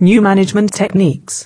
New management techniques.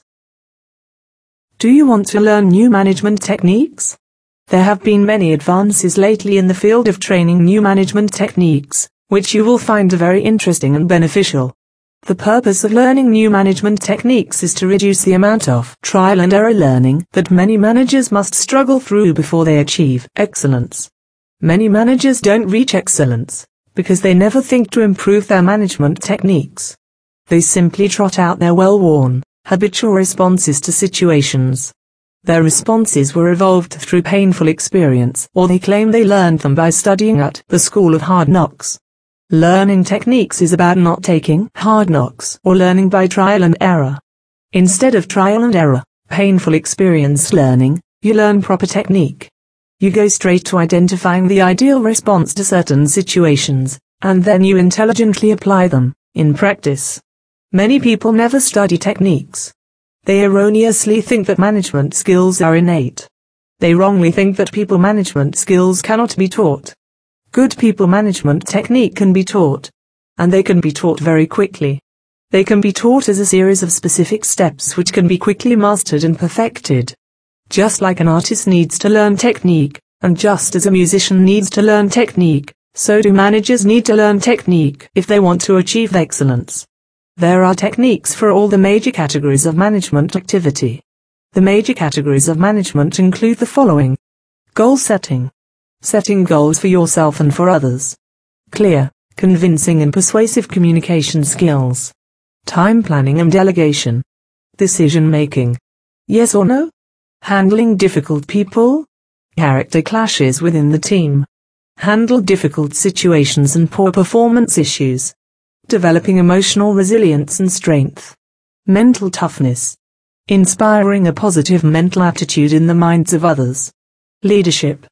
Do you want to learn new management techniques? There have been many advances lately in the field of training new management techniques, which you will find very interesting and beneficial. The purpose of learning new management techniques is to reduce the amount of trial and error learning that many managers must struggle through before they achieve excellence. Many managers don't reach excellence because they never think to improve their management techniques. They simply trot out their well-worn, habitual responses to situations. Their responses were evolved through painful experience, or they claim they learned them by studying at the School of Hard Knocks. Learning techniques is about not taking hard knocks or learning by trial and error. Instead of trial and error, painful experience learning, you learn proper technique. You go straight to identifying the ideal response to certain situations, and then you intelligently apply them in practice. Many people never study techniques. They erroneously think that management skills are innate. They wrongly think that people management skills cannot be taught. Good people management technique can be taught, and they can be taught very quickly. They can be taught as a series of specific steps which can be quickly mastered and perfected. Just like an artist needs to learn technique, and just as a musician needs to learn technique, so do managers need to learn technique if they want to achieve excellence. There are techniques for all the major categories of management activity. The major categories of management include the following: goal setting, setting goals for yourself and for others, clear, convincing and persuasive communication skills, time planning and delegation, decision making, yes or no, handling difficult people, character clashes within the team, handle difficult situations and poor performance issues, developing emotional resilience and strength, mental toughness, inspiring a positive mental attitude in the minds of others, leadership.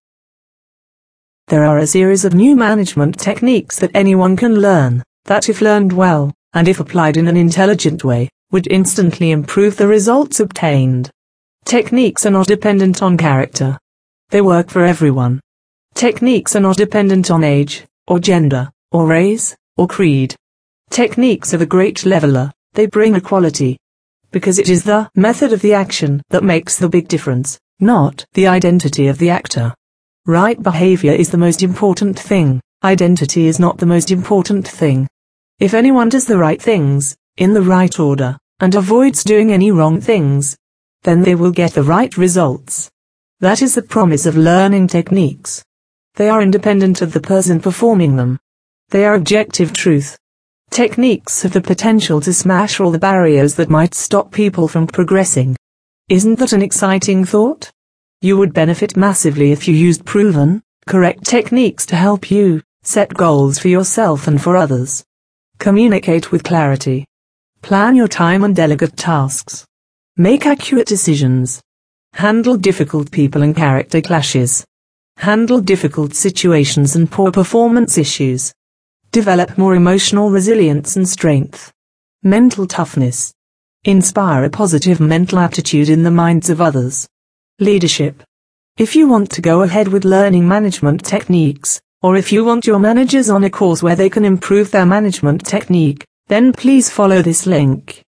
There are a series of new management techniques that anyone can learn, that if learned well, and if applied in an intelligent way, would instantly improve the results obtained. Techniques are not dependent on character. They work for everyone. Techniques are not dependent on age, or gender, or race, or creed. Techniques are the great leveler, they bring equality. Because it is the method of the action that makes the big difference, not the identity of the actor. Right behavior is the most important thing, identity is not the most important thing. If anyone does the right things, in the right order, and avoids doing any wrong things, then they will get the right results. That is the promise of learning techniques. They are independent of the person performing them. They are objective truth. Techniques have the potential to smash all the barriers that might stop people from progressing. Isn't that an exciting thought? You would benefit massively if you used proven, correct techniques to help you set goals for yourself and for others. Communicate with clarity. Plan your time and delegate tasks. Make accurate decisions. Handle difficult people and character clashes. Handle difficult situations and poor performance issues. Develop more emotional resilience and strength. Mental toughness. Inspire a positive mental attitude in the minds of others. Leadership. If you want to go ahead with learning management techniques, or if you want your managers on a course where they can improve their management technique, then please follow this link.